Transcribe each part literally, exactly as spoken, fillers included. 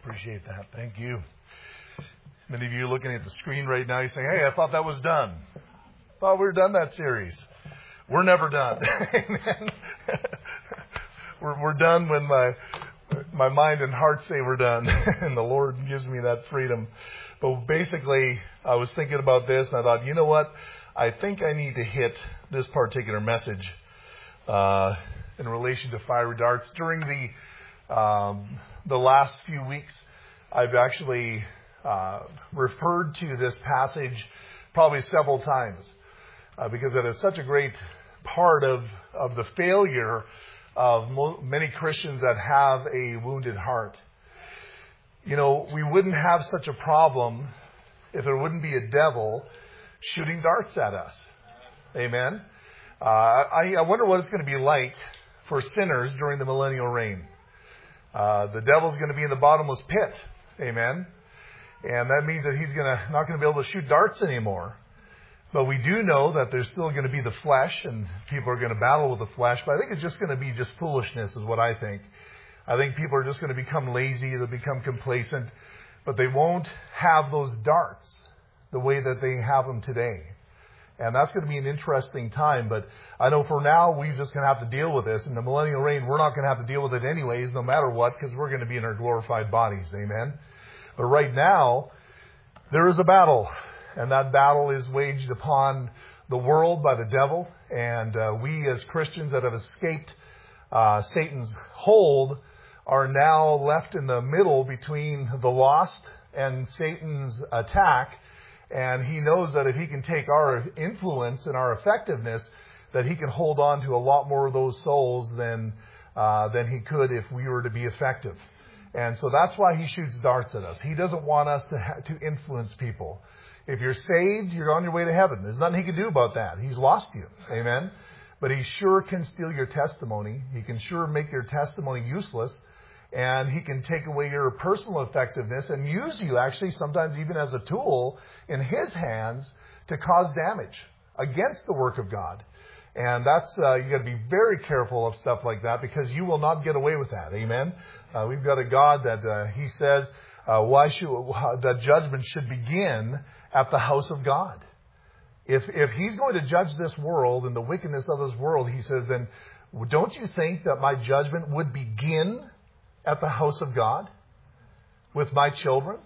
Appreciate that. Thank you. Many of you looking at the screen right now, you say, hey, I thought that was done. Thought we were done that series. We're never done. Amen. we're, we're done when my my mind and heart say we're done. And the Lord gives me that freedom. But basically, I was thinking about this and I thought, you know what? I think I need to hit this particular message uh, in relation to fiery darts. During the um, the last few weeks, I've actually uh, referred to this passage probably several times uh, because it is such a great part of, of the failure of mo- many Christians that have a wounded heart. You know, we wouldn't have such a problem if there wouldn't be a devil shooting darts at us. Amen. Uh, I, I wonder what it's going to be like for sinners during the millennial reign. Uh, the devil's going to be in the bottomless pit. Amen. And that means that he's going to not going to be able to shoot darts anymore. But we do know that there's still going to be the flesh, and people are going to battle with the flesh. But I think it's just going to be just foolishness is what I think. I think people are just going to become lazy. They'll become complacent. But they won't have those darts the way that they have them today. And that's going to be an interesting time. But I know for now, we're just going to have to deal with this. In the millennial reign, we're not going to have to deal with it anyways, no matter what, because we're going to be in our glorified bodies. Amen. But right now, there is a battle. And that battle is waged upon the world by the devil. And uh, we as Christians that have escaped uh, Satan's hold are now left in the middle between the lost and Satan's attack. And he knows that if he can take our influence and our effectiveness, that he can hold on to a lot more of those souls than uh, than he could if we were to be effective. And so that's why he shoots darts at us. He doesn't want us to ha- to influence people. If you're saved, you're on your way to heaven. There's nothing he can do about that. He's lost you. Amen. But he sure can steal your testimony. He can sure make your testimony useless. And he can take away your personal effectiveness and use you actually sometimes even as a tool in his hands to cause damage against the work of God. And that's, uh, you got to be very careful of stuff like that because you will not get away with that. Amen. Uh, we've got a God that uh, he says, uh, why should, uh, that judgment should begin at the house of God. If, if he's going to judge this world and the wickedness of this world, he says, then don't you think that my judgment would begin at the house of God with my children?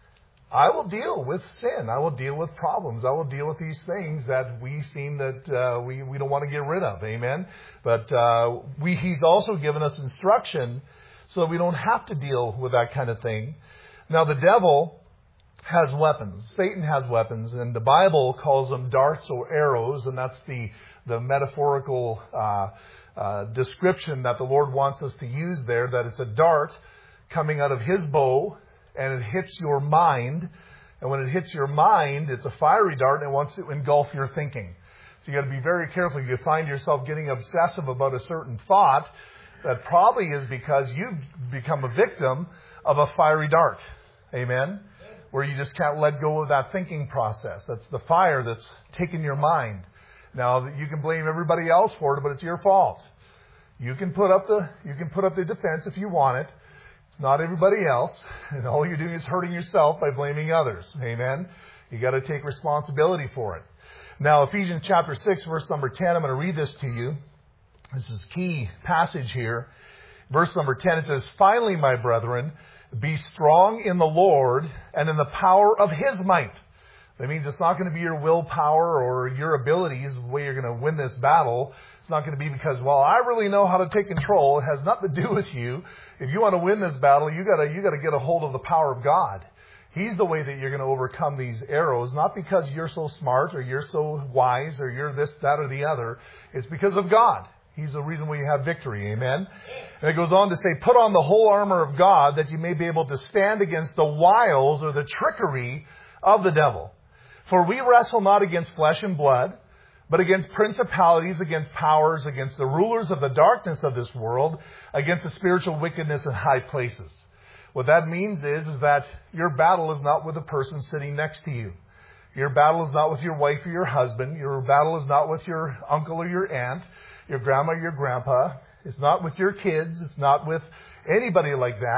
I will deal with sin. I will deal with problems. I will deal with these things that we seem that uh, we, we don't want to get rid of. Amen. But uh, we he's also given us instruction so that we don't have to deal with that kind of thing. Now the devil has weapons. Satan has weapons, and the Bible calls them darts or arrows, and that's the, the metaphorical uh Uh, description that the Lord wants us to use there, that it's a dart coming out of his bow and it hits your mind. And when it hits your mind, it's a fiery dart and it wants to engulf your thinking. So you got to be very careful. You find yourself getting obsessive about a certain thought, that probably is because you've become a victim of a fiery dart. Amen. Where you just can't let go of that thinking process. That's the fire that's taken your mind. Now, you can blame everybody else for it, but it's your fault. You can put up the you can put up the defense if you want it. It's not everybody else. And all you're doing is hurting yourself by blaming others. Amen? You got to take responsibility for it. Now, Ephesians chapter six, verse number ten, I'm going to read this to you. This is a key passage here. Verse number ten, it says, "Finally, my brethren, be strong in the Lord and in the power of his might." That means it's not going to be your willpower or your abilities the way you're going to win this battle. It's not going to be because, well, I really know how to take control. It has nothing to do with you. If you want to win this battle, you got to you got to get a hold of the power of God. He's the way that you're going to overcome these arrows, not because you're so smart or you're so wise or you're this, that, or the other. It's because of God. He's the reason why you have victory. Amen. And it goes on to say, "Put on the whole armor of God that you may be able to stand against the wiles or the trickery of the devil. For we wrestle not against flesh and blood, but against principalities, against powers, against the rulers of the darkness of this world, against the spiritual wickedness in high places." What that means is, is that your battle is not with the person sitting next to you. Your battle is not with your wife or your husband. Your battle is not with your uncle or your aunt, your grandma or your grandpa. It's not with your kids. It's not with anybody like that.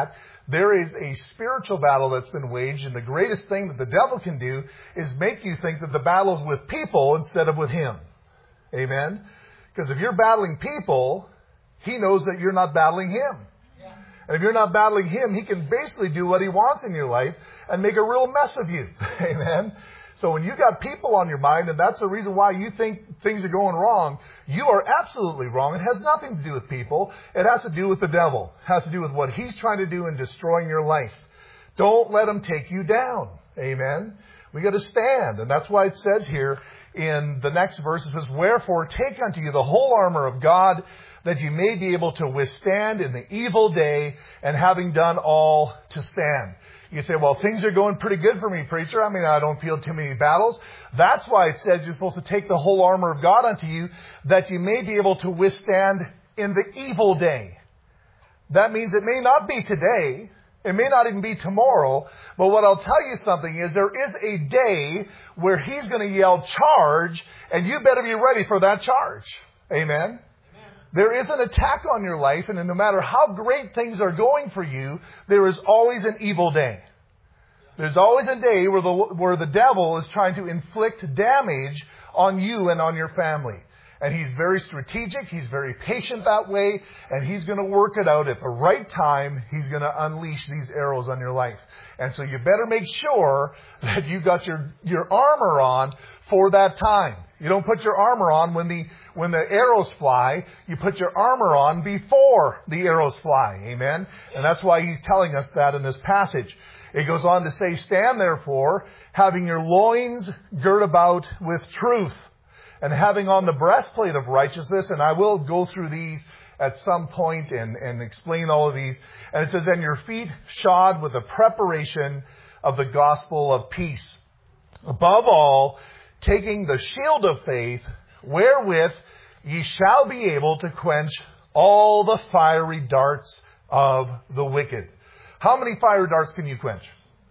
There is a spiritual battle that's been waged, and the greatest thing that the devil can do is make you think that the battle's with people instead of with him. Amen? Because if you're battling people, he knows that you're not battling him. Yeah. And if you're not battling him, he can basically do what he wants in your life and make a real mess of you. Amen? So when you got people on your mind, and that's the reason why you think things are going wrong, you are absolutely wrong. It has nothing to do with people. It has to do with the devil. It has to do with what he's trying to do in destroying your life. Don't let him take you down. Amen? We got to stand. And that's why it says here in the next verse, it says, "Wherefore take unto you the whole armor of God, that you may be able to withstand in the evil day, and having done all, to stand." You say, well, things are going pretty good for me, preacher. I mean, I don't feel too many battles. That's why it says you're supposed to take the whole armor of God unto you, that you may be able to withstand in the evil day. That means it may not be today. It may not even be tomorrow. But what I'll tell you something is there is a day where he's going to yell charge, and you better be ready for that charge. Amen? There is an attack on your life, and no matter how great things are going for you, there is always an evil day. There's always a day where the, where the devil is trying to inflict damage on you and on your family. And he's very strategic, he's very patient that way, and he's going to work it out at the right time. He's going to unleash these arrows on your life. And so you better make sure that you got your, your armor on for that time. You don't put your armor on when the When the arrows fly. You put your armor on before the arrows fly. Amen? And that's why he's telling us that in this passage. It goes on to say, "Stand therefore, having your loins girt about with truth, and having on the breastplate of righteousness." And I will go through these at some point and, and explain all of these. And it says, "And your feet shod with the preparation of the gospel of peace. Above all, taking the shield of faith, wherewith ye shall be able to quench all the fiery darts of the wicked." How many fiery darts can you quench?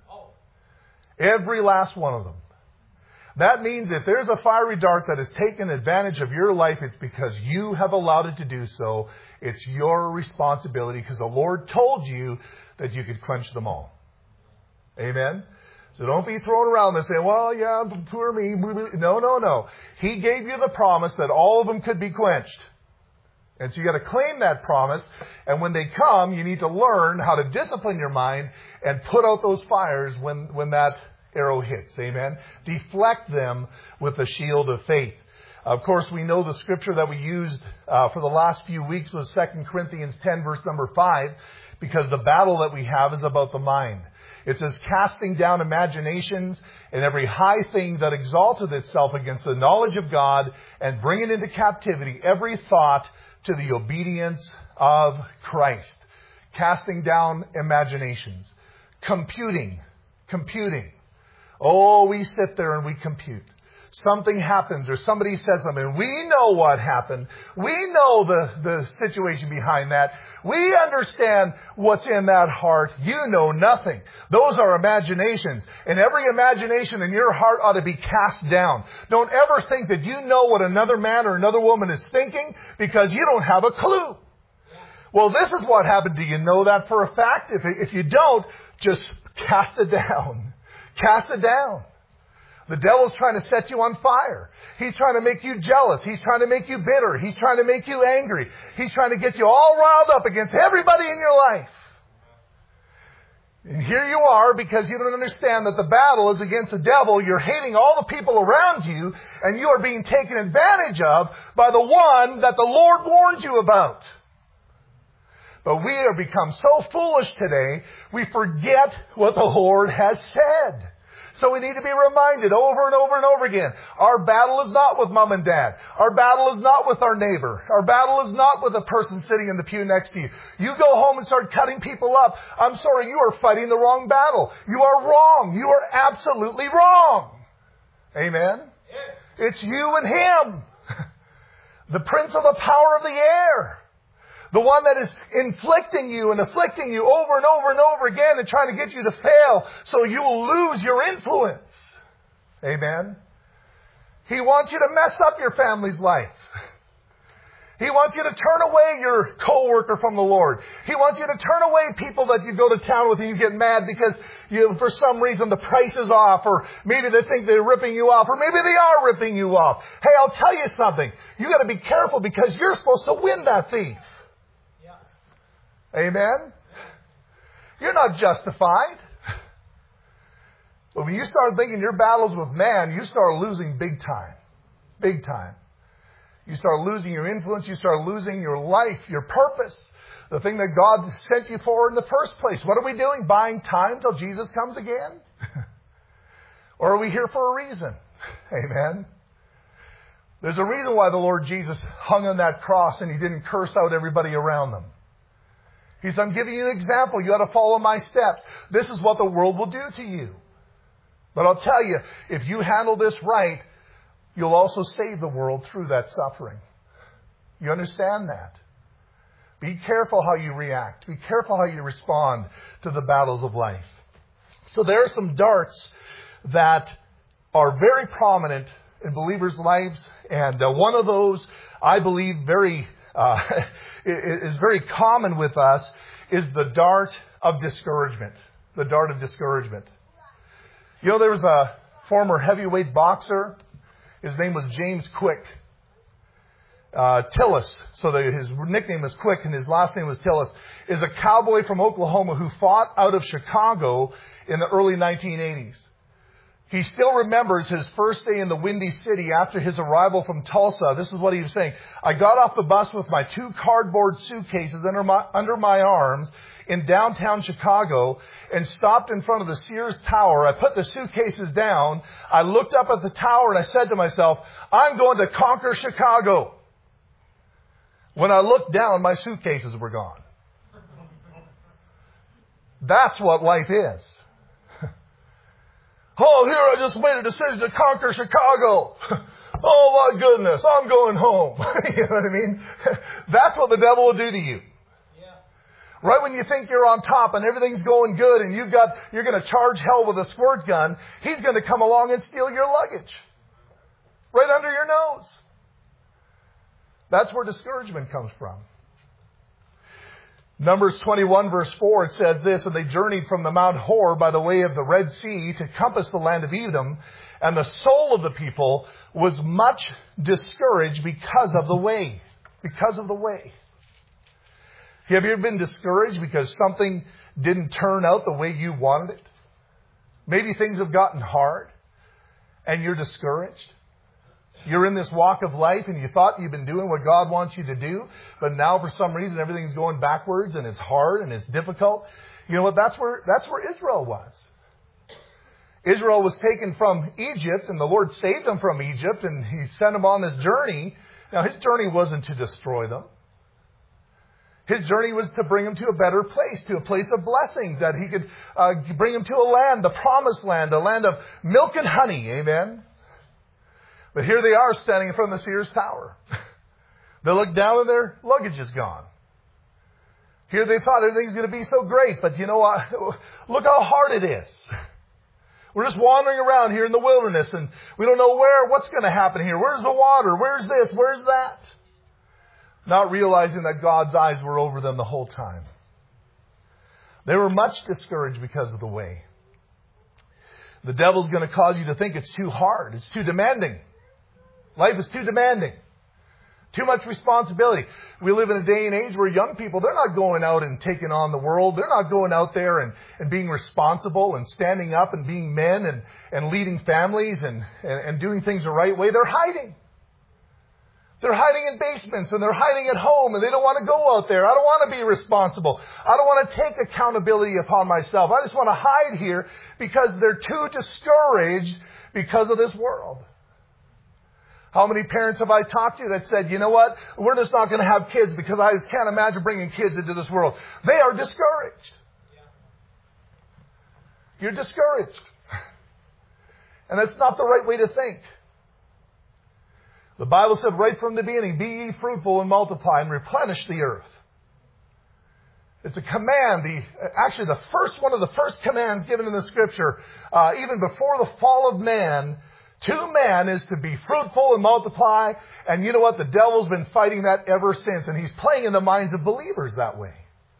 Every last one of them. That means if there's a fiery dart that has taken advantage of your life, it's because you have allowed it to do so. It's your responsibility, because the Lord told you that you could quench them all. Amen? So don't be thrown around and saying, well, yeah, poor me. No, no, no. He gave you the promise that all of them could be quenched. And so you got to claim that promise. And when they come, you need to learn how to discipline your mind and put out those fires when, when that arrow hits. Amen. Deflect them with the shield of faith. Of course, we know the scripture that we used uh, for the last few weeks was Second Corinthians ten, verse number five, because the battle that we have is about the mind. It says, "Casting down imaginations and every high thing that exalteth itself against the knowledge of God, and bringing into captivity every thought to the obedience of Christ." Casting down imaginations. Computing. Computing. Oh, we sit there and we compute. Something happens or somebody says something. We know what happened. We know the, the situation behind that. We understand what's in that heart. You know nothing. Those are imaginations. And every imagination in your heart ought to be cast down. Don't ever think that you know what another man or another woman is thinking, because you don't have a clue. Well, this is what happened. Do you know that for a fact? If, if you don't, just cast it down. Cast it down. The devil's trying to set you on fire. He's trying to make you jealous. He's trying to make you bitter. He's trying to make you angry. He's trying to get you all riled up against everybody in your life. And here you are, because you don't understand that the battle is against the devil. You're hating all the people around you, and you are being taken advantage of by the one that the Lord warned you about. But we have become so foolish today, we forget what the Lord has said. So we need to be reminded over and over and over again. Our battle is not with mom and dad. Our battle is not with our neighbor. Our battle is not with the person sitting in the pew next to you. You go home and start cutting people up. I'm sorry, you are fighting the wrong battle. You are wrong. You are absolutely wrong. Amen? It's you and him. The prince of the power of the air. The one that is inflicting you and afflicting you over and over and over again and trying to get you to fail so you will lose your influence. Amen? He wants you to mess up your family's life. He wants you to turn away your coworker from the Lord. He wants you to turn away people that you go to town with and you get mad because you, for some reason the price is off, or maybe they think they're ripping you off, or maybe they are ripping you off. Hey, I'll tell you something. You got to be careful because you're supposed to win that thief. Yeah. Amen? You're not justified. But when you start thinking your battles with man, you start losing big time. Big time. You start losing your influence. You start losing your life, your purpose, the thing that God sent you for in the first place. What are we doing? Buying time till Jesus comes again? Or are we here for a reason? Amen. There's a reason why the Lord Jesus hung on that cross and He didn't curse out everybody around them. He said, I'm giving you an example. You got to follow my steps. This is what the world will do to you. But I'll tell you, if you handle this right, you'll also save the world through that suffering. You understand that? Be careful how you react. Be careful how you respond to the battles of life. So there are some darts that are very prominent in believers' lives. And uh, one of those, I believe, very uh, is very common with us, is the dart of discouragement. The dart of discouragement. You know, there was a former heavyweight boxer. His name was James Quick. Uh, Tillis, so the, his nickname was Quick and his last name was Tillis, is a cowboy from Oklahoma who fought out of Chicago in the early nineteen eighties. He still remembers his first day in the Windy City after his arrival from Tulsa. This is what he was saying. I got off the bus with my two cardboard suitcases under my, under my arms in downtown Chicago and stopped in front of the Sears Tower. I put the suitcases down. I looked up at the tower and I said to myself, I'm going to conquer Chicago. When I looked down, my suitcases were gone. That's what life is. Oh, here I just made a decision to conquer Chicago. Oh my goodness, I'm going home. You know what I mean? That's what the devil will do to you. Right when you think you're on top and everything's going good and you've got, you're going to charge hell with a squirt gun, he's going to come along and steal your luggage. Right under your nose. That's where discouragement comes from. Numbers twenty-one verse four, it says this, and they journeyed from the Mount Hor by the way of the Red Sea to compass the land of Edom, and the soul of the people was much discouraged because of the way. Because of the way. Have you ever been discouraged because something didn't turn out the way you wanted it? Maybe things have gotten hard and you're discouraged. You're in this walk of life and you thought you've been doing what God wants you to do, but now for some reason everything's going backwards and it's hard and it's difficult. You know what? That's where, that's where Israel was. Israel was taken from Egypt and the Lord saved them from Egypt and He sent them on this journey. Now His journey wasn't to destroy them. His journey was to bring him to a better place, to a place of blessing, that He could uh, bring him to a land, the promised land, a land of milk and honey. Amen. But here they are standing in front of the Sears Tower. They look down and their luggage is gone. Here they thought everything's going to be so great, but you know what? Look how hard it is. We're just wandering around here in the wilderness and we don't know where, what's going to happen here. Where's the water? Where's this? Where's that? Not realizing that God's eyes were over them the whole time. They were much discouraged because of the way. The devil's going to cause you to think it's too hard. It's too demanding. Life is too demanding. Too much responsibility. We live in a day and age where young people, they're not going out and taking on the world. They're not going out there and, and being responsible and standing up and being men and, and leading families and, and, and doing things the right way. They're hiding. They're hiding in basements and they're hiding at home and they don't want to go out there. I don't want to be responsible. I don't want to take accountability upon myself. I just want to hide here because they're too discouraged because of this world. How many parents have I talked to that said, you know what, we're just not going to have kids because I just can't imagine bringing kids into this world. They are discouraged. You're discouraged. And that's not the right way to think. The Bible said right from the beginning, be ye fruitful and multiply and replenish the earth. It's a command, the actually the first one of the first commands given in the Scripture, uh, even before the fall of man, To man is to be fruitful and multiply. And you know what? The devil's been fighting that ever since. And he's playing in the minds of believers that way.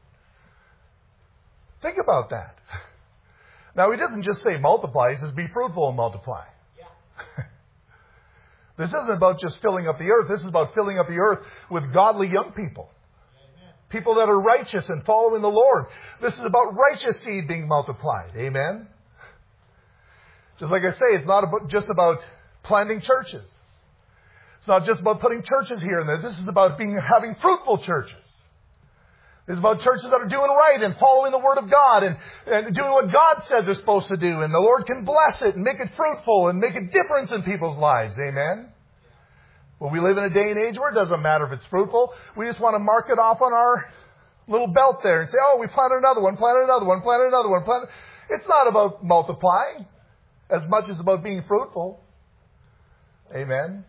Think about that. Now, he doesn't just say multiply. He says be fruitful and multiply. Yeah. This isn't about just filling up the earth. This is about filling up the earth with godly young people. Amen. People that are righteous and following the Lord. This is about righteous seed being multiplied. Amen. Just like I say, it's not about, just about planting churches. It's not just about putting churches here and there. This is about being having fruitful churches. It's about churches that are doing right and following the Word of God and, and doing what God says they're supposed to do. And the Lord can bless it and make it fruitful and make a difference in people's lives. Amen? Well, we live in a day and age where it doesn't matter if it's fruitful. We just want to mark it off on our little belt there and say, oh, we planted another one, planted another one, planted another one. Planted. It's not about multiplying as much as about being fruitful. Amen?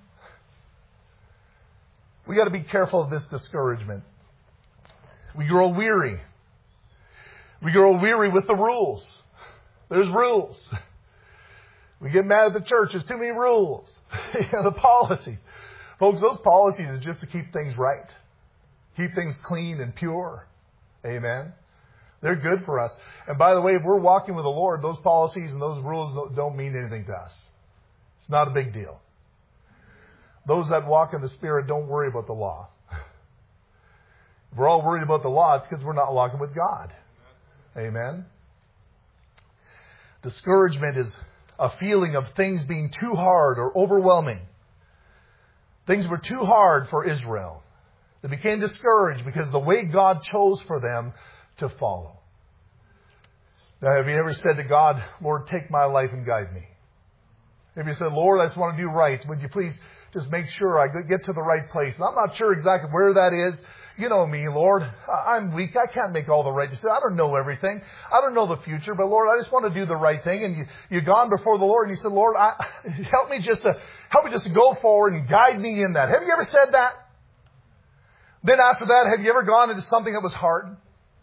We got to be careful of this discouragement. We grow weary. We grow weary with the rules. There's rules. We get mad at the church. There's too many rules. You know, the policies. Folks, those policies are just to keep things right. Keep things clean and pure. Amen. They're good for us. And by the way, if we're walking with the Lord, those policies and those rules don't mean anything to us. It's not a big deal. Those that walk in the Spirit don't worry about the law. If we're all worried about the law, it's because we're not walking with God. Amen. Discouragement is a feeling of things being too hard or overwhelming. Things were too hard for Israel. They became discouraged because of the way God chose for them to follow. Now, have you ever said to God, Lord, take my life and guide me? Have you said, Lord, I just want to do right. Would you please just make sure I get to the right place? And I'm not sure exactly where that is. You know me, Lord. I'm weak. I can't make all the right decisions. I don't know everything. I don't know the future. But Lord, I just want to do the right thing. And you, you've gone before the Lord and you said, Lord, I, help me just to help me just to go forward and guide me in that. Have you ever said that? Then after that, have you ever gone into something that was hard?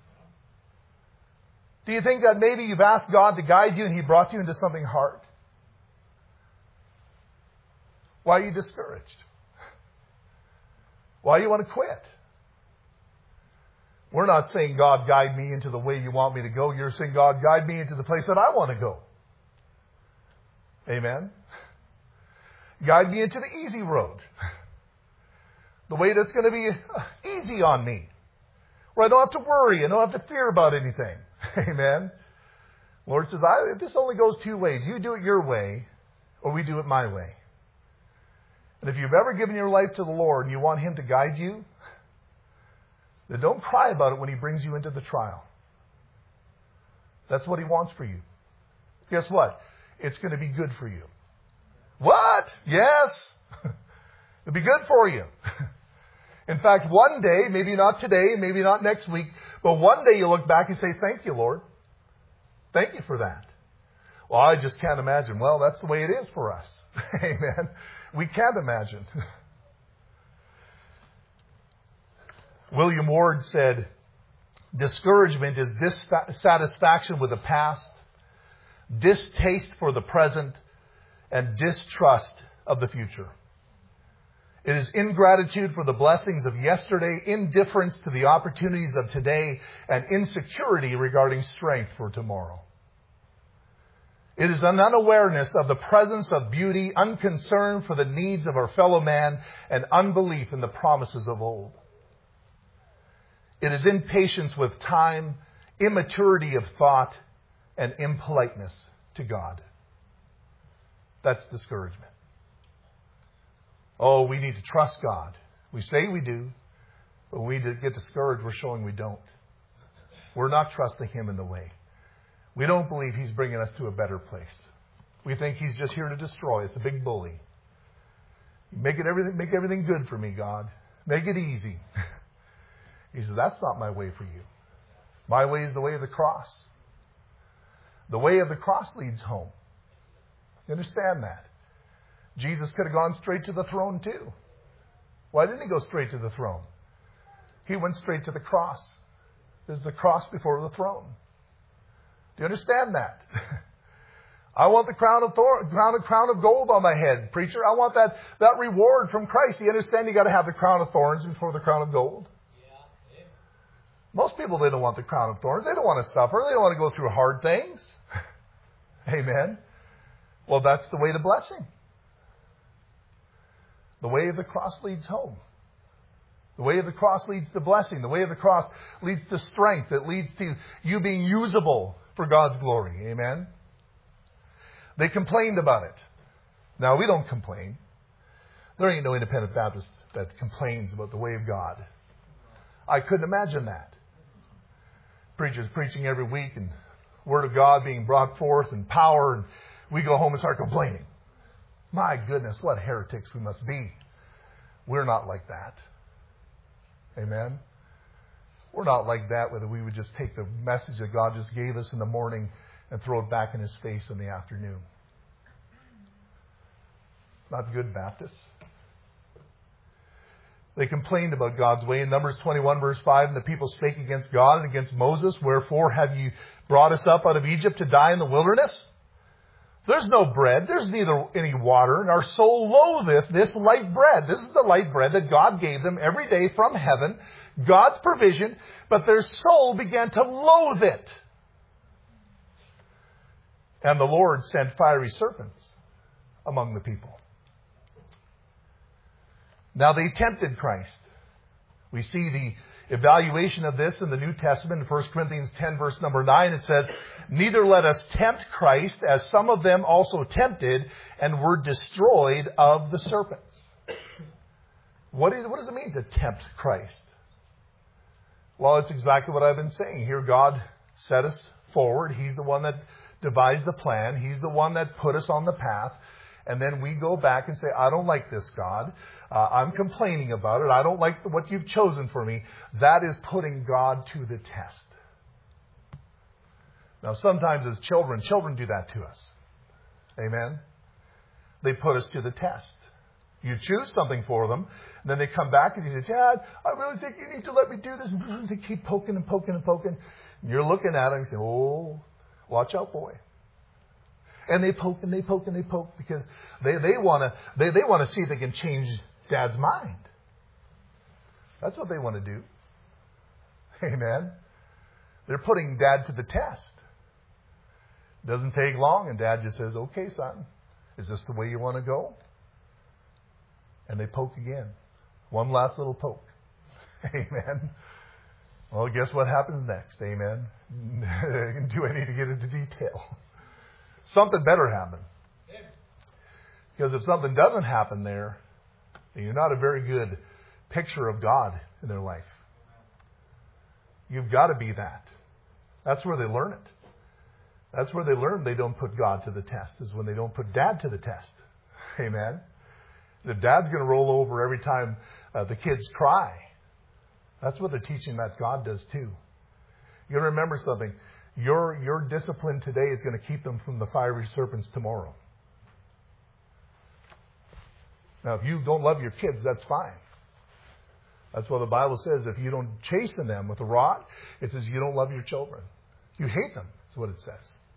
Do you think that maybe you've asked God to guide you and He brought you into something hard? Why are you discouraged? Why do you want to quit? We're not saying, God, guide me into the way you want me to go. You're saying, God, guide me into the place that I want to go. Amen? Guide me into the easy road. The way that's going to be easy on me. Where I don't have to worry. I don't have to fear about anything. Amen? Lord says, I, this only goes two ways. You do it your way, or we do it my way. And if you've ever given your life to the Lord and you want Him to guide you, then don't cry about it when He brings you into the trial. That's what He wants for you. Guess what? It's going to be good for you. What? Yes. It'll be good for you. In fact, one day, maybe not today, maybe not next week, but one day you'll look back and say, thank you, Lord. Thank you for that. Well, I just can't imagine. Well, that's the way it is for us. Amen. We can't imagine. William Ward said, discouragement is dissatisfaction with the past, distaste for the present, and distrust of the future. It is ingratitude for the blessings of yesterday, indifference to the opportunities of today, and insecurity regarding strength for tomorrow. It is an unawareness of the presence of beauty, unconcern for the needs of our fellow man, and unbelief in the promises of old. It is impatience with time, immaturity of thought, and impoliteness to God. That's discouragement. Oh, we need to trust God. We say we do, but when we get discouraged, we're showing we don't. We're not trusting Him in the way. We don't believe He's bringing us to a better place. We think He's just here to destroy us, a big bully. Make it everything, make everything good for me, God. Make it easy. He says, that's not my way for you. My way is the way of the cross. The way of the cross leads home. You understand that? Jesus could have gone straight to the throne too. Why didn't He go straight to the throne? He went straight to the cross. There's the cross before the throne. Do you understand that? I want the crown of thorn, crown of crown of gold on my head, preacher. I want that, that reward from Christ. You understand you got to have the crown of thorns before the crown of gold? Yeah. Most people, they don't want the crown of thorns. They don't want to suffer. They don't want to go through hard things. Amen. Well, that's the way to blessing. The way of the cross leads home. The way of the cross leads to blessing. The way of the cross leads to strength. It leads to you being usable for God's glory. Amen. They complained about it. Now, we don't complain. There ain't no independent Baptist that complains about the way of God. I couldn't imagine that. Preachers preaching every week and Word of God being brought forth in power, and we go home and start complaining. My goodness, what heretics we must be. We're not like that. Amen. We're not like that, whether we would just take the message that God just gave us in the morning and throw it back in His face in the afternoon. Not good Baptists. They complained about God's way. In Numbers twenty-one, verse five, and the people spake against God and against Moses, wherefore have you brought us up out of Egypt to die in the wilderness? There's no bread. There's neither any water. And our soul loatheth this light bread. This is the light bread that God gave them every day from heaven. God's provision. But their soul began to loathe it. And the Lord sent fiery serpents among the people. Now they tempted Christ. We see the evaluation of this in the New Testament in First Corinthians ten, verse number nine. It says, neither let us tempt Christ, as some of them also tempted and were destroyed of the serpents. What, is, what does it mean to tempt Christ? Well, it's exactly what I've been saying. Here God set us forward. He's the one that devised the plan. He's the one that put us on the path. And then we go back and say, I don't like this, God. Uh, I'm complaining about it. I don't like what you've chosen for me. That is putting God to the test. Now, sometimes as children, children do that to us. Amen? They put us to the test. You choose something for them, and then they come back and you say, Dad, I really think you need to let me do this. And they keep poking and poking and poking. And you're looking at them and you say, oh, watch out, boy. And they poke and they poke and they poke because they, they want to they, they want to see if they can change Dad's mind. That's what they want to do. Amen. They're putting Dad to the test. Doesn't take long, and Dad just says, okay, son, is this the way you want to go? And they poke again. One last little poke. Amen. Well, guess what happens next? Amen. Do I need to get into detail? Something better happen. Because if something doesn't happen there, then you're not a very good picture of God in their life. You've got to be that. That's where they learn it. That's where they learn they don't put God to the test, is when they don't put Dad to the test. Amen. If Dad's going to roll over every time uh, the kids cry, that's what they're teaching that God does too. You got to remember something. Your, your discipline today is going to keep them from the fiery serpents tomorrow. Now, if you don't love your kids, that's fine. That's what the Bible says. If you don't chasten them with a rod, it says you don't love your children. You hate them, is what it says.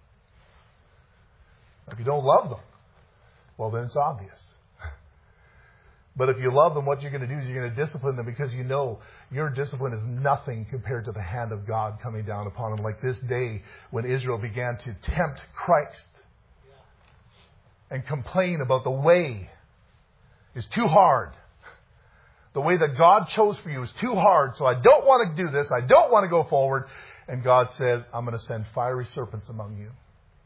If you don't love them, well, then it's obvious. But if you love them, what you're going to do is you're going to discipline them, because you know your discipline is nothing compared to the hand of God coming down upon them. Like this day when Israel began to tempt Christ and complain about the way is too hard. The way that God chose for you is too hard, so I don't want to do this. I don't want to go forward. And God says, I'm going to send fiery serpents among you.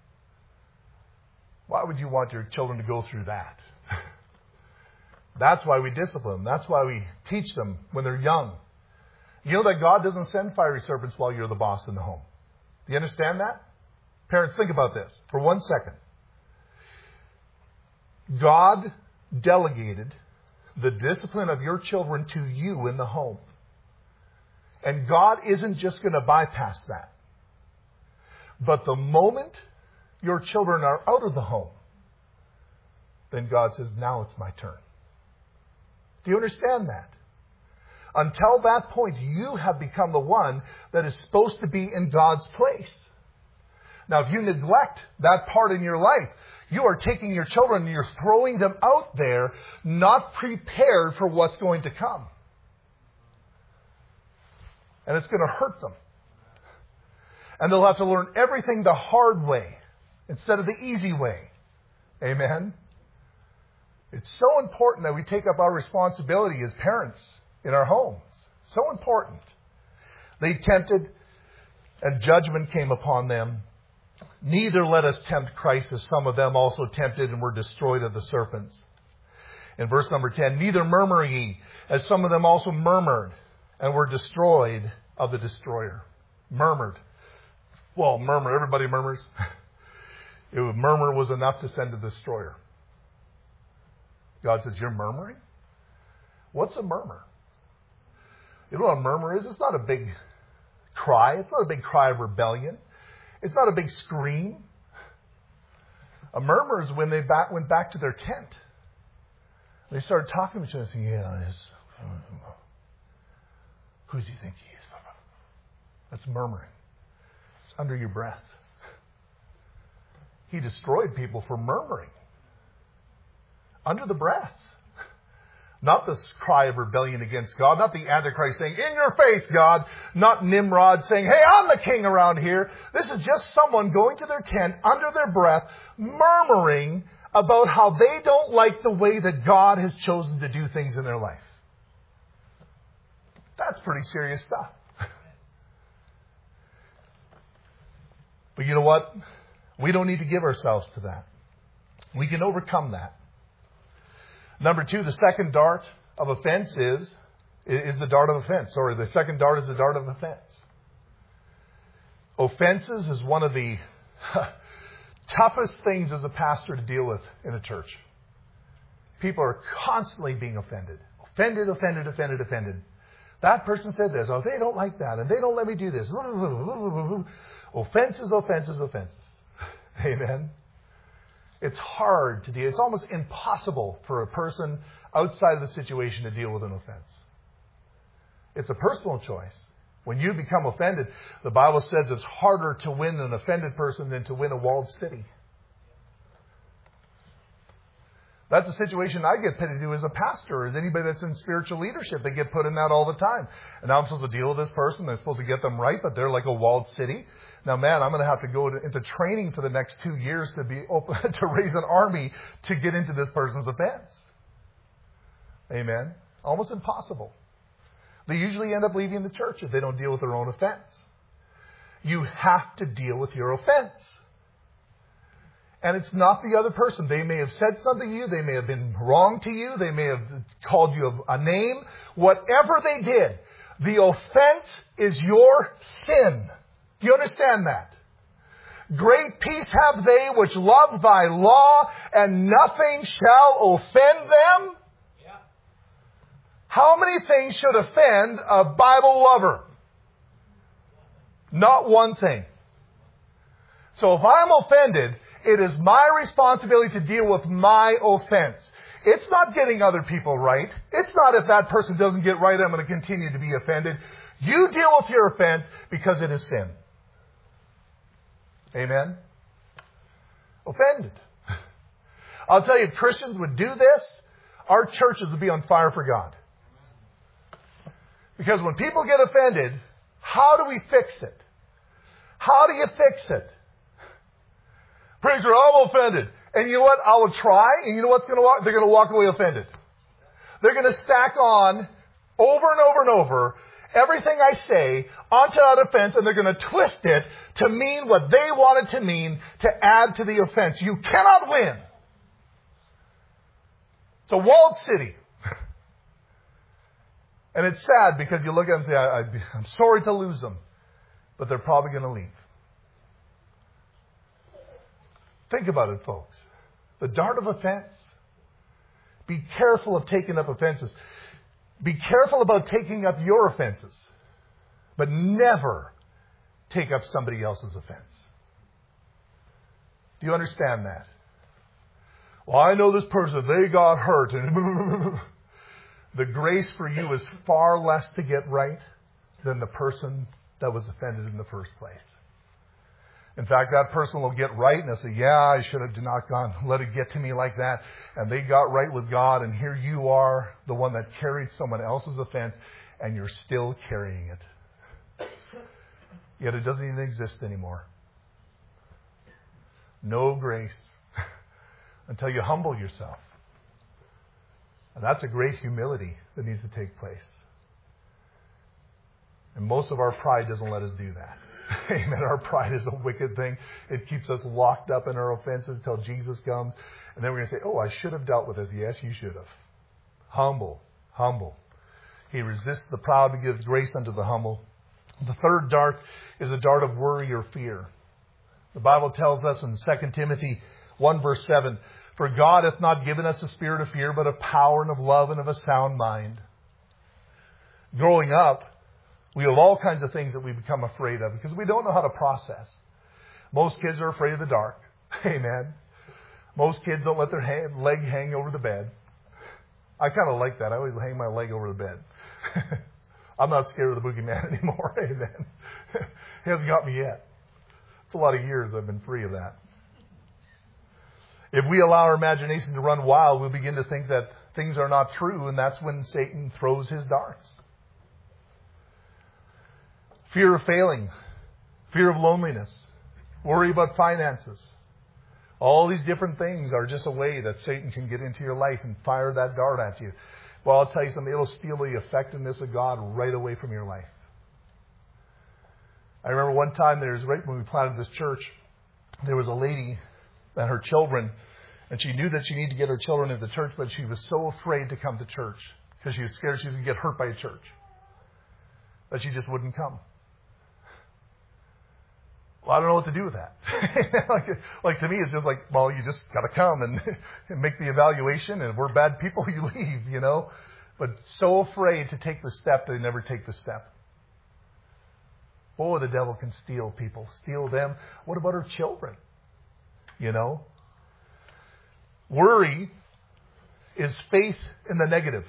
Why would you want your children to go through that? That's why we discipline them. That's why we teach them when they're young. You know that God doesn't send fiery serpents while you're the boss in the home. Do you understand that? Parents, think about this for one second. God delegated the discipline of your children to you in the home. And God isn't just going to bypass that. But the moment your children are out of the home, then God says, now it's my turn. Do you understand that? Until that point, you have become the one that is supposed to be in God's place. Now, if you neglect that part in your life, you are taking your children and you're throwing them out there, not prepared for what's going to come. And it's going to hurt them. And they'll have to learn everything the hard way instead of the easy way. Amen? It's so important that we take up our responsibility as parents in our homes. So important. They tempted, and judgment came upon them. Neither let us tempt Christ, as some of them also tempted and were destroyed of the serpents. In verse number ten, neither murmur ye, as some of them also murmured and were destroyed of the destroyer. Murmured. Well, murmur, everybody murmurs. It would, murmur was enough to send a destroyer. God says, you're murmuring? What's a murmur? You know what a murmur is? It's not a big cry. It's not a big cry of rebellion. It's not a big scream. A murmur is when they back, went back to their tent. They started talking to each other, saying, yeah, yes. Who does he think he is? That's murmuring. It's under your breath. He destroyed people for murmuring. Under the breath. Not this cry of rebellion against God. Not the Antichrist saying, in your face, God. Not Nimrod saying, hey, I'm the king around here. This is just someone going to their tent under their breath, murmuring about how they don't like the way that God has chosen to do things in their life. That's pretty serious stuff. But you know what? We don't need to give ourselves to that. We can overcome that. Number two, the second dart of offense is, is the dart of offense. Sorry, the second dart is the dart of offense. Offenses is one of the toughest things as a pastor to deal with in a church. People are constantly being offended. Offended, offended, offended, offended. That person said this. Oh, they don't like that. And they don't let me do this. Offenses, offenses, offenses. Amen. It's hard to deal. It's almost impossible for a person outside of the situation to deal with an offense. It's a personal choice. When you become offended, the Bible says it's harder to win an offended person than to win a walled city. That's a situation I get put into as a pastor, as anybody that's in spiritual leadership. They get put in that all the time. And now I'm supposed to deal with this person. I'm supposed to get them right, but they're like a walled city. Now, man, I'm going to have to go to, into training for the next two years to be open, to raise an army to get into this person's offense. Amen. Almost impossible. They usually end up leaving the church if they don't deal with their own offense. You have to deal with your offense. And it's not the other person. They may have said something to you. They may have been wrong to you. They may have called you a, a name. Whatever they did, the offense is your sin. Do you understand that? Great peace have they which love thy law, and nothing shall offend them. Yeah. How many things should offend a Bible lover? Not one thing. So if I'm offended, it is my responsibility to deal with my offense. It's not getting other people right. It's not if that person doesn't get right, I'm going to continue to be offended. You deal with your offense because it is sin. Amen? Offended. I'll tell you, if Christians would do this, our churches would be on fire for God. Because when people get offended, how do we fix it? How do you fix it? Preacher, I'm offended. And you know what? I will try, and you know what's going to walk? They're going to walk away offended. They're going to stack on over and over and over everything I say onto that offense, and they're going to twist it to mean what they want it to mean to add to the offense. You cannot win. It's a walled city. And it's sad because you look at them and say, I, I, I'm sorry to lose them, but they're probably going to leave. Think about it, folks. The dart of offense. Be careful of taking up offenses. Be careful about taking up your offenses, but never take up somebody else's offense. Do you understand that? Well, I know this person, they got hurt. And the grace for you is far less to get right than the person that was offended in the first place. In fact, that person will get right and they'll say, yeah, I should have not gone, let it get to me like that. And they got right with God, and here you are, the one that carried someone else's offense, and you're still carrying it. Yet it doesn't even exist anymore. No grace until you humble yourself. And that's a great humility that needs to take place. And most of our pride doesn't let us do that. Amen. Our pride is a wicked thing. It keeps us locked up in our offenses until Jesus comes. And then we're going to say, oh, I should have dealt with this. Yes, you should have. Humble. Humble. He resists the proud but gives grace unto the humble. The third dart is a dart of worry or fear. The Bible tells us in Second Timothy one verse seven, for God hath not given us a spirit of fear, but of power and of love and of a sound mind. Growing up, we have all kinds of things that we become afraid of because we don't know how to process. Most kids are afraid of the dark. Amen. Most kids don't let their hand, leg hang over the bed. I kind of like that. I always hang my leg over the bed. I'm not scared of the boogeyman anymore. Amen. He hasn't got me yet. It's a lot of years I've been free of that. If we allow our imagination to run wild, we'll begin to think that things are not true, and that's when Satan throws his darts. Fear of failing, fear of loneliness, worry about finances. All these different things are just a way that Satan can get into your life and fire that dart at you. Well, I'll tell you something, it'll steal the effectiveness of God right away from your life. I remember one time, there was right when we planted this church, there was a lady and her children, and she knew that she needed to get her children into the church, but she was so afraid to come to church because she was scared she was going to get hurt by a church, that she just wouldn't come. Well, I don't know what to do with that. like, like to me, it's just like, well, you just got to come and, and make the evaluation, and if we're bad people, you leave, you know. But so afraid to take the step, they never take the step. Oh, the devil can steal people, steal them. What about our children? You know? Worry is faith in the negative,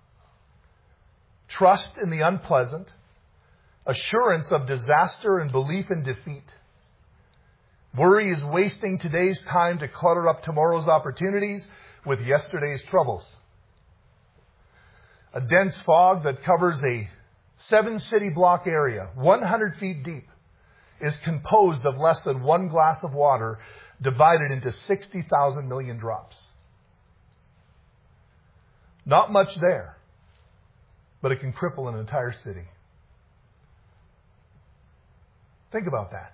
trust in the unpleasant, assurance of disaster and belief in defeat. Worry is wasting today's time to clutter up tomorrow's opportunities with yesterday's troubles. A dense fog that covers a seven city block area, one hundred feet deep, is composed of less than one glass of water divided into sixty thousand million drops. Not much there, but it can cripple an entire city. Think about that.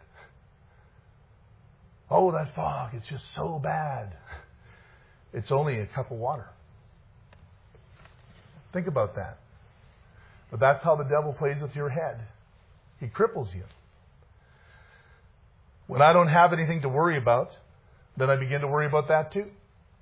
Oh, that fog, it's just so bad. It's only a cup of water. Think about that. But that's how the devil plays with your head. He cripples you. When I don't have anything to worry about, then I begin to worry about that too.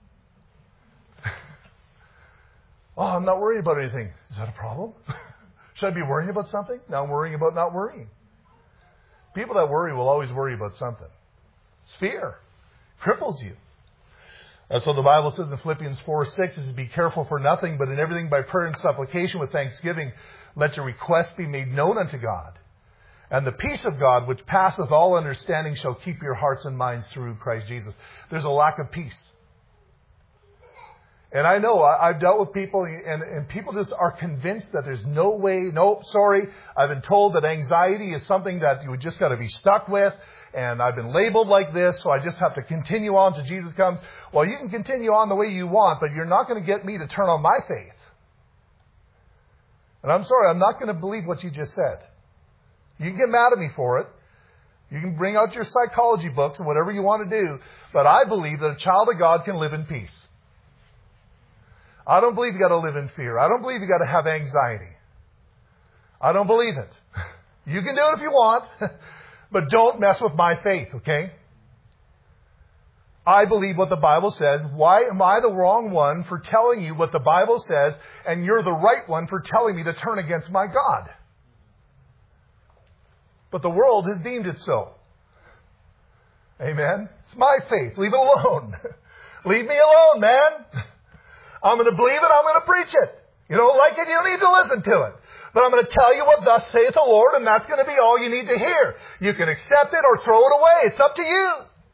Oh, I'm not worried about anything. Is that a problem? Should I be worrying about something? Now I'm worrying about not worrying. People that worry will always worry about something. It's fear. Cripples you. That's what the Bible says in Philippians four six. It says, be careful for nothing, but in everything by prayer and supplication with thanksgiving, let your requests be made known unto God. And the peace of God, which passeth all understanding, shall keep your hearts and minds through Christ Jesus. There's a lack of peace. And I know, I, I've dealt with people, and, and people just are convinced that there's no way, no, sorry, I've been told that anxiety is something that you just got to be stuck with, and I've been labeled like this, so I just have to continue on till Jesus comes. Well, you can continue on the way you want, but you're not going to get me to turn on my faith. And I'm sorry, I'm not going to believe what you just said. You can get mad at me for it. You can bring out your psychology books and whatever you want to do, but I believe that a child of God can live in peace. I don't believe you got to live in fear. I don't believe you got to have anxiety. I don't believe it. You can do it if you want, but don't mess with my faith, okay? I believe what the Bible says. Why am I the wrong one for telling you what the Bible says, and you're the right one for telling me to turn against my God? But the world has deemed it so. Amen? It's my faith. Leave it alone. Leave me alone, man. I'm going to believe it. I'm going to preach it. You don't like it, you don't need to listen to it. But I'm going to tell you what thus saith the Lord, and that's going to be all you need to hear. You can accept it or throw it away. It's up to you.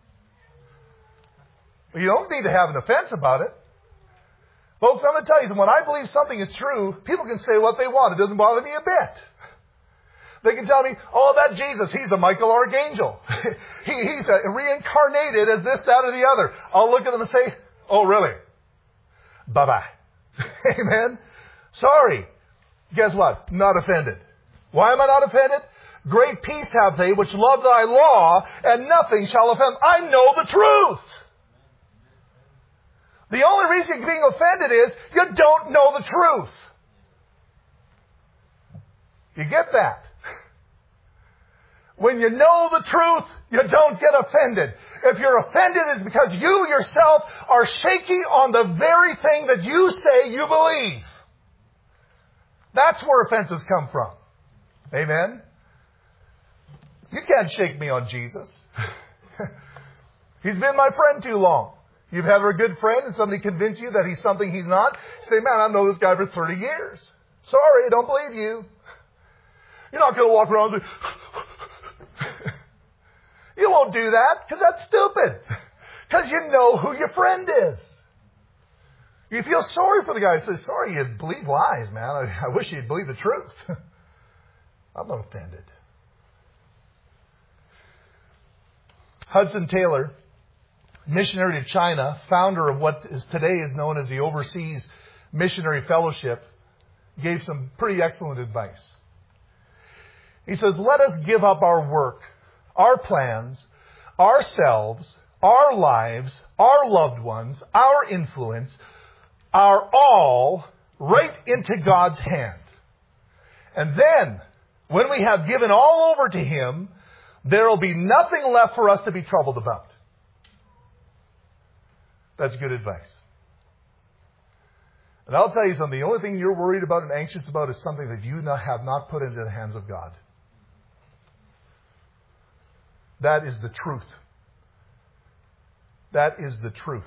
But you don't need to have an offense about it. Folks, I'm going to tell you, when I believe something is true, people can say what they want. It doesn't bother me a bit. They can tell me, oh, that Jesus, he's a Michael Archangel. he, he's a reincarnated as this, that, or the other. I'll look at them and say, oh, really? Bye-bye. Amen? Sorry. Guess what? Not offended. Why am I not offended? Great peace have they which love thy law, and nothing shall offend. I know the truth. The only reason you're being offended is you don't know the truth. You get that? When you know the truth, you don't get offended. If you're offended, it's because you yourself are shaky on the very thing that you say you believe. That's where offenses come from. Amen? You can't shake me on Jesus. He's been my friend too long. You've had a good friend and somebody convince you that he's something he's not. You say, man, I've known this guy for thirty years. Sorry, I don't believe you. You're not going to walk around and say, you won't do that because that's stupid. Because you know who your friend is. You feel sorry for the guy who says, sorry, you believe lies, man. I, I wish you'd believe the truth. I'm not offended. Hudson Taylor, missionary to China, founder of what is today is known as the Overseas Missionary Fellowship, gave some pretty excellent advice. He says, let us give up our work, our plans, ourselves, our lives, our loved ones, our influence, our all, right into God's hand. And then, when we have given all over to Him, there will be nothing left for us to be troubled about. That's good advice. And I'll tell you something, the only thing you're worried about and anxious about is something that you not, have not put into the hands of God. That is the truth. That is the truth.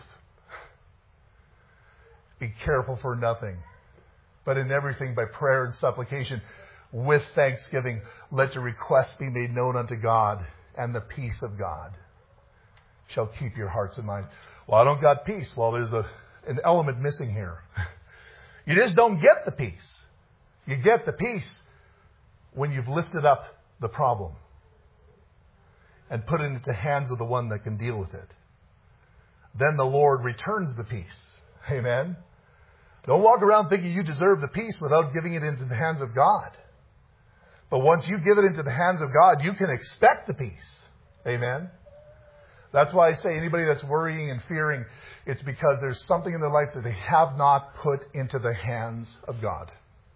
Be careful for nothing, but in everything by prayer and supplication, with thanksgiving, let your requests be made known unto God, and the peace of God shall keep your hearts and minds. Well, I don't got peace. Well, there's a, an element missing here. You just don't get the peace. You get the peace when you've lifted up the problem and put it into the hands of the one that can deal with it. Then the Lord returns the peace. Amen? Don't walk around thinking you deserve the peace without giving it into the hands of God. But once you give it into the hands of God, you can expect the peace. Amen? That's why I say anybody that's worrying and fearing, it's because there's something in their life that they have not put into the hands of God.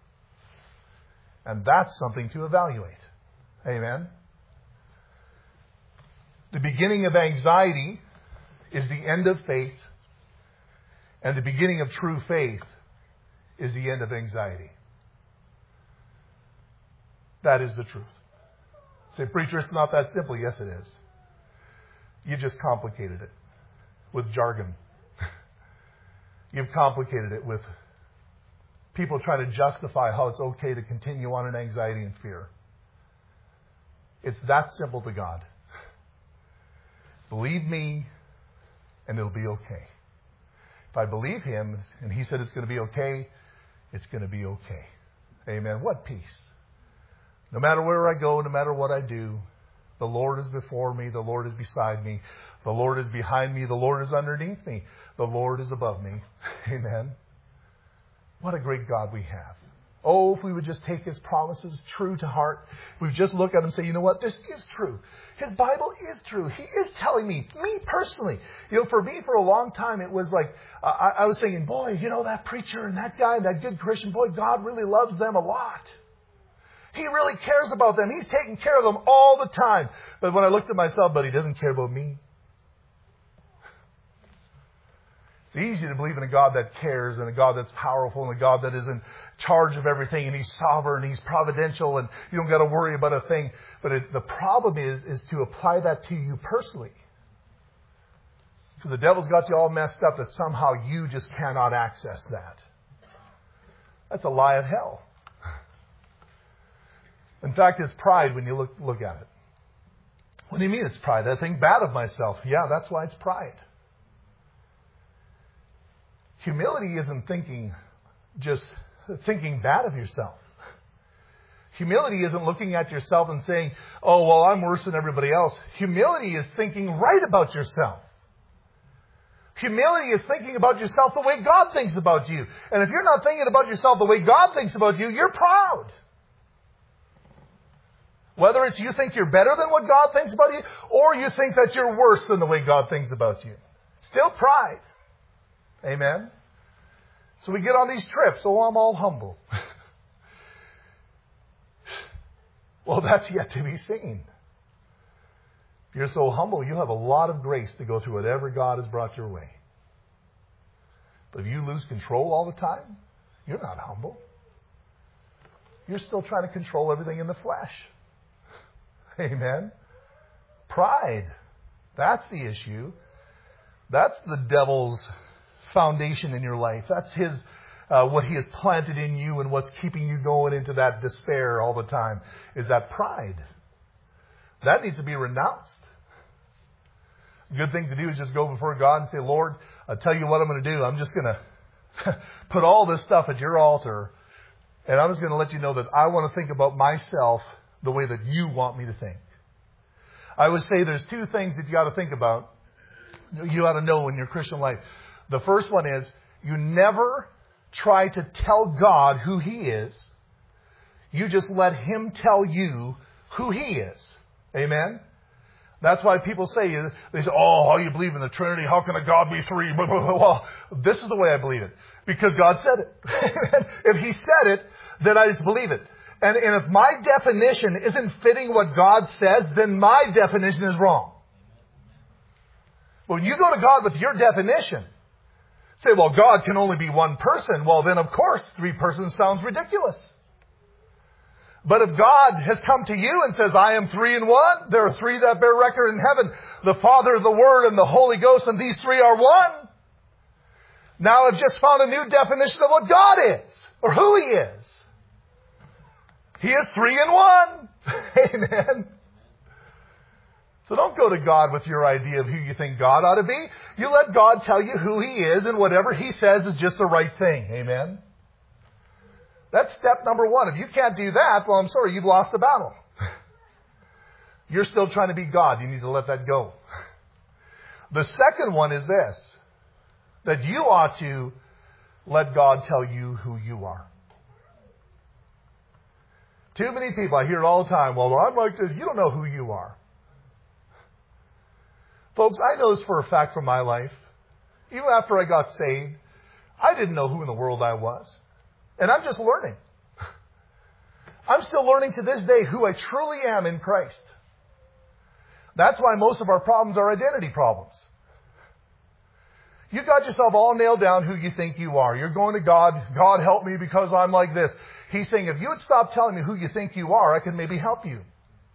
And that's something to evaluate. Amen? The beginning of anxiety is the end of faith, and the beginning of true faith is the end of anxiety. That is the truth. Say, preacher, it's not that simple. Yes, it is. You just complicated it with jargon. You've complicated it with people trying to justify how it's okay to continue on in anxiety and fear. It's that simple to God. Believe me, and it'll be okay. If I believe Him, and He said it's going to be okay, it's going to be okay. Amen. What peace. No matter where I go, no matter what I do, the Lord is before me, the Lord is beside me, the Lord is behind me, the Lord is underneath me, the Lord is above me. Amen. What a great God we have. Oh, if we would just take His promises true to heart. If we would just look at Him and say, you know what, this is true. His Bible is true. He is telling me, me personally. You know, for me, for a long time, it was like, uh, I, I was thinking, boy, you know, that preacher and that guy, that good Christian, boy, God really loves them a lot. He really cares about them. He's taking care of them all the time. But when I looked at myself, but He doesn't care about me. It's easy to believe in a God that cares and a God that's powerful and a God that is in charge of everything and He's sovereign, He's providential, and you don't got to worry about a thing. But it, the problem is, is to apply that to you personally. So the devil's got you all messed up that somehow you just cannot access that. That's a lie of hell. In fact, it's pride when you look, look at it. What do you mean it's pride? I think bad of myself. Yeah, that's why it's pride. Humility isn't thinking, just thinking bad of yourself. Humility isn't looking at yourself and saying, oh, well, I'm worse than everybody else. Humility is thinking right about yourself. Humility is thinking about yourself the way God thinks about you. And if you're not thinking about yourself the way God thinks about you, you're proud. Whether it's you think you're better than what God thinks about you, or you think that you're worse than the way God thinks about you. Still pride. Amen? So we get on these trips. Oh, I'm all humble. Well, that's yet to be seen. If you're so humble, you have a lot of grace to go through whatever God has brought your way. But if you lose control all the time, you're not humble. You're still trying to control everything in the flesh. Amen? Pride. That's the issue. That's the devil's foundation in your life. That's his, uh, what he has planted in you, and what's keeping you going into that despair all the time is that pride. That needs to be renounced. A good thing to do is just go before God and say, Lord, I'll tell you what I'm going to do. I'm just going to put all this stuff at your altar, and I'm just going to let you know that I want to think about myself the way that you want me to think. I would say there's two things that you got to think about, you ought to know in your Christian life. The first one is, you never try to tell God who He is. You just let Him tell you who He is. Amen? That's why people say, they say, oh, how you believe in the Trinity? How can a God be three? Well, this is the way I believe it. Because God said it. If He said it, then I just believe it. And, and if my definition isn't fitting what God says, then my definition is wrong. But when you go to God with your definition, say, well, God can only be one person. Well, then, of course, three persons sounds ridiculous. But if God has come to you and says, I am three in one, there are three that bear record in heaven, the Father, the Word, and the Holy Ghost, and these three are one. Now I've just found a new definition of what God is, or who He is. He is three in one. Amen. So don't go to God with your idea of who you think God ought to be. You let God tell you who He is, and whatever He says is just the right thing. Amen. That's step number one. If you can't do that, well, I'm sorry, you've lost the battle. You're still trying to be God. You need to let that go. The second one is this, that you ought to let God tell you who you are. Too many people, I hear it all the time, well, I'm like this. You don't know who you are. Folks, I know this for a fact from my life. Even after I got saved, I didn't know who in the world I was. And I'm just learning. I'm still learning to this day who I truly am in Christ. That's why most of our problems are identity problems. You got yourself all nailed down who you think you are. You're going to God, God help me because I'm like this. He's saying, if you would stop telling me who you think you are, I could maybe help you.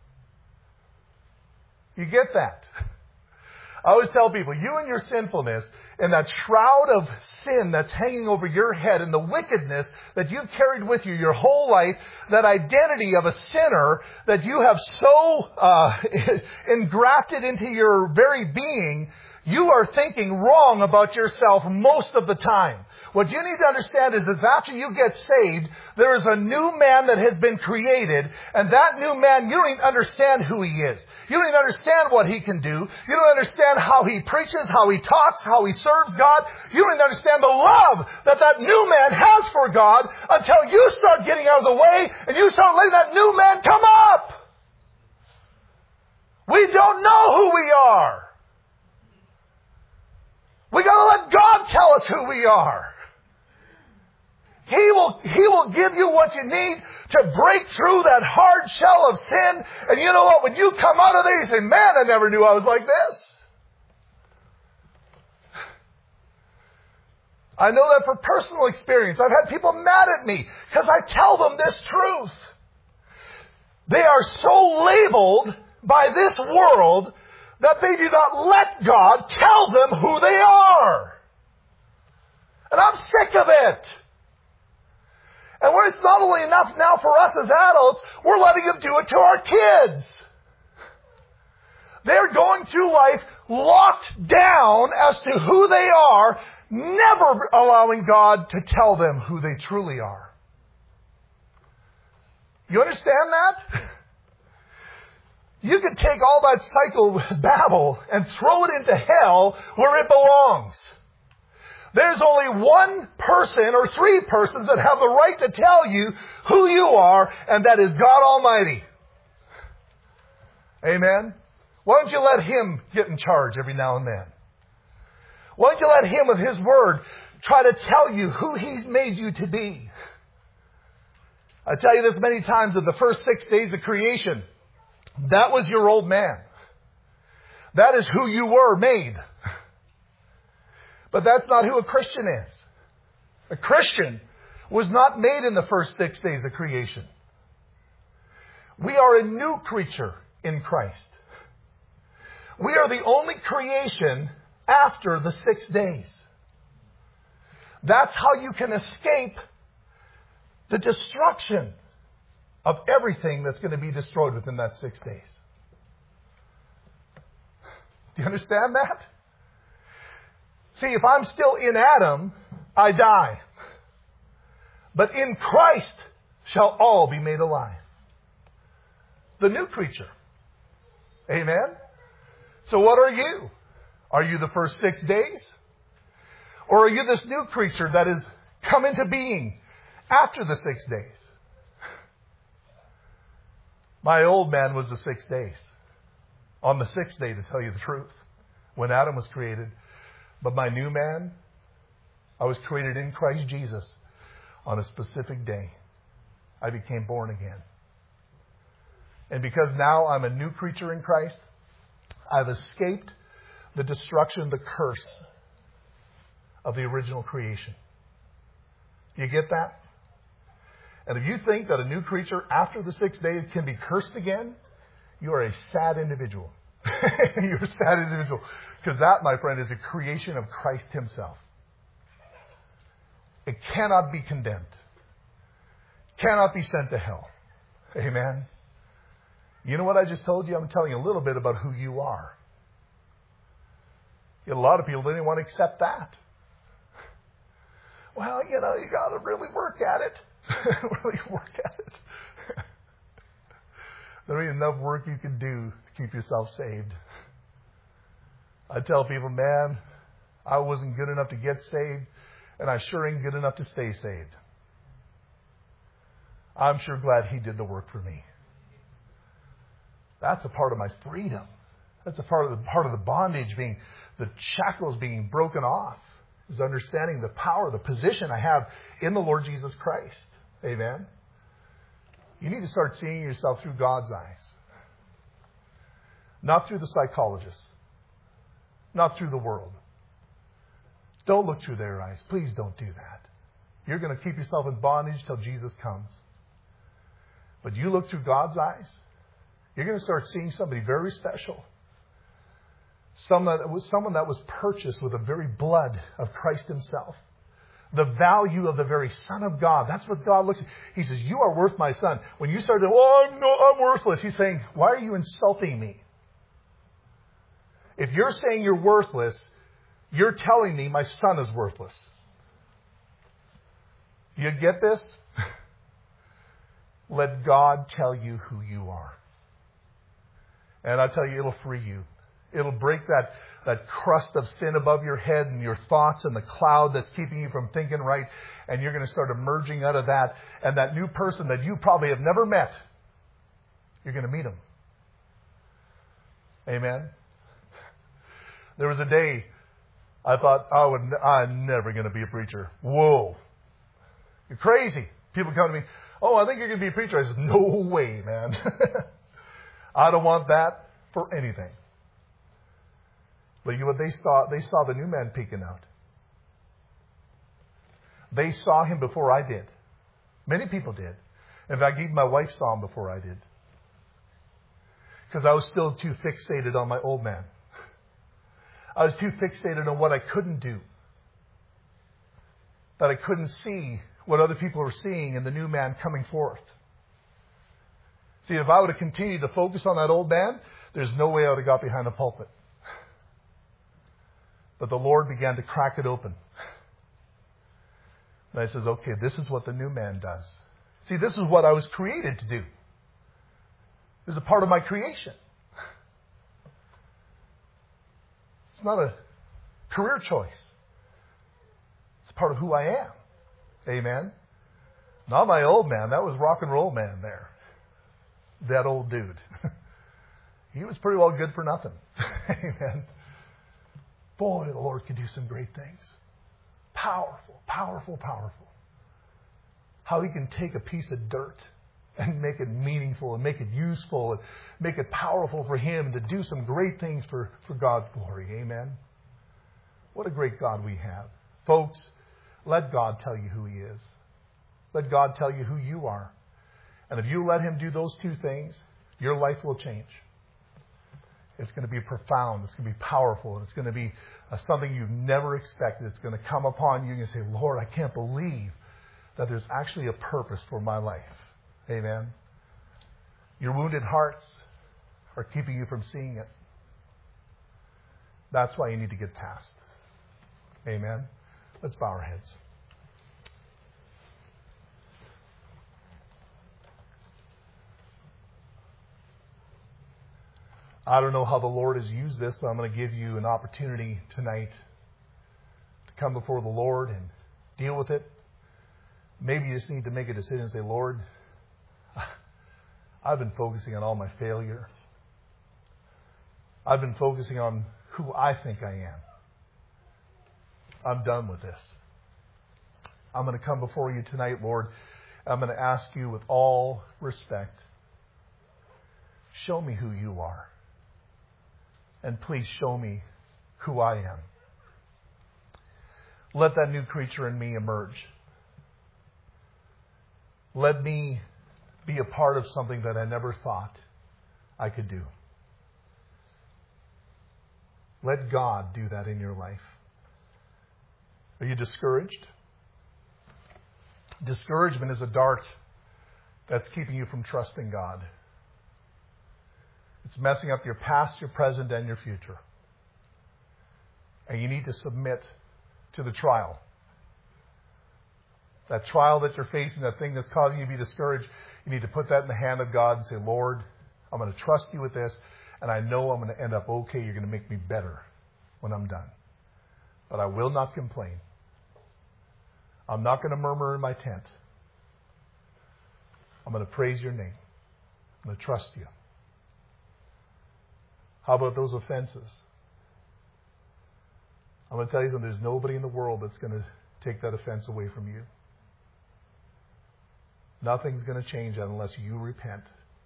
You get that? I always tell people, you and your sinfulness and that shroud of sin that's hanging over your head and the wickedness that you've carried with you your whole life, that identity of a sinner that you have so uh, engrafted into your very being, you are thinking wrong about yourself most of the time. What you need to understand is that after you get saved, there is a new man that has been created, and that new man, you don't even understand who he is. You don't even understand what he can do. You don't understand how he preaches, how he talks, how he serves God. You don't even understand the love that that new man has for God until you start getting out of the way and you start letting that new man come up. We don't know who we are. We got to let God tell us who we are. He will, He will give you what you need to break through that hard shell of sin. And you know what? When you come out of there, you say, man, I never knew I was like this. I know that for personal experience. I've had people mad at me because I tell them this truth. They are so labeled by this world that they do not let God tell them who they are. And I'm sick of it. And where it's not only enough now for us as adults, we're letting them do it to our kids. They're going through life locked down as to who they are, never allowing God to tell them who they truly are. You understand that? You could take all that psychobabble and throw it into hell where it belongs. There's only one person or three persons that have the right to tell you who you are, and that is God Almighty. Amen? Why don't you let Him get in charge every now and then? Why don't you let Him with His Word try to tell you who He's made you to be? I tell you this many times, that the first six days of creation, that was your old man. That is who you were made. But that's not who a Christian is. A Christian was not made in the first six days of creation. We are a new creature in Christ. We are the only creation after the six days. That's how you can escape the destruction of everything that's going to be destroyed within that six days. Do you understand that? See, if I'm still in Adam, I die. But in Christ shall all be made alive. The new creature. Amen? So what are you? Are you the first six days? Or are you this new creature that has come into being after the six days? My old man was the six days. On the sixth day, to tell you the truth, when Adam was created. But my new man, I was created in Christ Jesus on a specific day. I became born again. And because now I'm a new creature in Christ, I've escaped the destruction, the curse of the original creation. Do you get that? And if you think that a new creature after the sixth day can be cursed again, you are a sad individual. You're a sad individual. Because that, my friend, is a creation of Christ Himself. It cannot be condemned. Cannot be sent to hell. Amen. You know what I just told you? I'm telling you a little bit about who you are. A lot of people didn't want to accept that. Well, you know, you got to really work at it. really work at it. There ain't enough work you can do to keep yourself saved. I tell people, man, I wasn't good enough to get saved, and I sure ain't good enough to stay saved. I'm sure glad He did the work for me. That's a part of my freedom. That's a part of the part of the bondage being, the shackles being broken off, is understanding the power, the position I have in the Lord Jesus Christ. Amen. You need to start seeing yourself through God's eyes. Not through the psychologists. Not through the world. Don't look through their eyes. Please don't do that. You're going to keep yourself in bondage till Jesus comes. But you look through God's eyes, you're going to start seeing somebody very special. Someone that was, someone that was purchased with the very blood of Christ Himself. The value of the very Son of God. That's what God looks at. He says, you are worth my son. When you start to, oh, I'm, no, I'm worthless. He's saying, why are you insulting me? If you're saying you're worthless, you're telling me my son is worthless. You get this? Let God tell you who you are. And I tell you, it'll free you. It'll break that, that crust of sin above your head and your thoughts and the cloud that's keeping you from thinking right. And you're going to start emerging out of that. And that new person that you probably have never met, you're going to meet him. Amen. There was a day I thought, I would, I'm never going to be a preacher. Whoa. You're crazy. People come to me, oh, I think you're going to be a preacher. I said, no way, man. I don't want that for anything. But you know what they saw? They saw the new man peeking out. They saw him before I did. Many people did. In fact, even my wife saw him before I did. Because I was still too fixated on my old man. I was too fixated on what I couldn't do. That I couldn't see what other people are seeing in the new man coming forth. See, if I would have continued to focus on that old man, there's no way I would have got behind the pulpit. But the Lord began to crack it open. And I says, okay, this is what the new man does. See, this is what I was created to do. This is a part of my creation. It's not a career choice. It's a part of who I am. Amen? Not my old man. That was rock and roll man there. That old dude. He was pretty well good for nothing. Amen? Boy, the Lord can do some great things. Powerful, powerful, powerful. How He can take a piece of dirt and make it meaningful and make it useful and make it powerful for Him to do some great things for, for God's glory. Amen? What a great God we have. Folks, let God tell you who He is. Let God tell you who you are. And if you let Him do those two things, your life will change. It's going to be profound. It's going to be powerful. And it's going to be uh, something you've never expected. It's going to come upon you and you say, Lord, I can't believe that there's actually a purpose for my life. Amen. Your wounded hearts are keeping you from seeing it. That's why you need to get past. Amen. Let's bow our heads. I don't know how the Lord has used this, but I'm going to give you an opportunity tonight to come before the Lord and deal with it. Maybe you just need to make a decision and say, Lord, I've been focusing on all my failure. I've been focusing on who I think I am. I'm done with this. I'm going to come before you tonight, Lord. I'm going to ask you with all respect, show me who you are. And please show me who I am. Let that new creature in me emerge. Let me be a part of something that I never thought I could do. Let God do that in your life. Are you discouraged? Discouragement is a dart that's keeping you from trusting God. It's messing up your past, your present, and your future. And you need to submit to the trial. That trial that you're facing, that thing that's causing you to be discouraged, you need to put that in the hand of God and say, Lord, I'm going to trust you with this, and I know I'm going to end up okay. You're going to make me better when I'm done. But I will not complain. I'm not going to murmur in my tent. I'm going to praise your name. I'm going to trust you. How about those offenses? I'm going to tell you something. There's nobody in the world that's going to take that offense away from you. Nothing's going to change that unless you repent.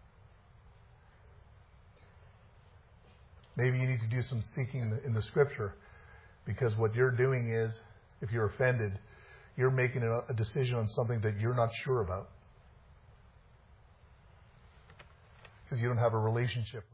Maybe you need to do some seeking in the Scripture, because what you're doing is, if you're offended, you're making a decision on something that you're not sure about. Because you don't have a relationship.